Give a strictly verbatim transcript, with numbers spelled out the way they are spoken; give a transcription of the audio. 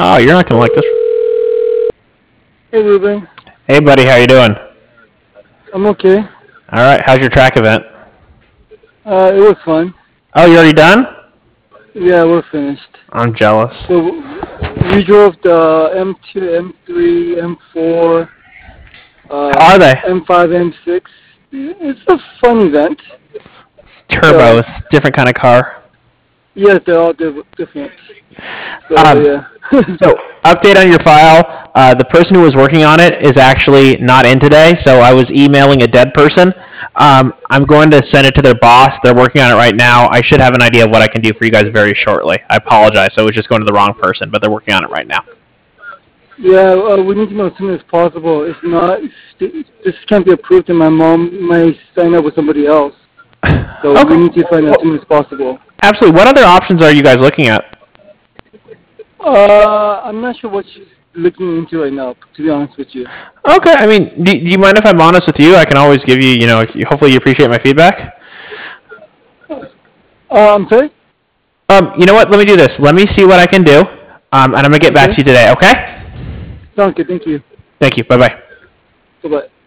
Oh, you're not gonna like this. Hey, Ruben. Hey, buddy, how you doing? I'm okay. All right, how's your track event? Uh, it was fun. Oh, you already done? Yeah, we're finished. I'm jealous. So we drove the M two, M three, M four, uh, How are they? M five, M six. It's a fun event. Turbos, So, different kind of car. Yes, they're all diff- different. So, Um, yeah. So, update on your file. Uh, the person who was working on it is actually not in today, so I was emailing a dead person. Um, I'm going to send it to their boss. They're working on it right now. I should have an idea of what I can do for you guys very shortly. I apologize. So it was just going to the wrong person, but they're working on it right now. Yeah, uh, we need to know as soon as possible. If not, this can't be approved, and my mom might sign up with somebody else. So Okay. we need to find out as soon as possible. Absolutely. What other options are you guys looking at? Uh, I'm not sure what she's looking into right now, to be honest with you. Okay. I mean, do, do you mind if I'm honest with you? I can always give you, you know, hopefully you appreciate my feedback. Uh, I'm sorry? Um, you know what? Let me do this. Let me see what I can do, um, and I'm going to get back Okay. to you today, okay? Sounds good. Thank you. Thank you. Bye-bye. Bye-bye.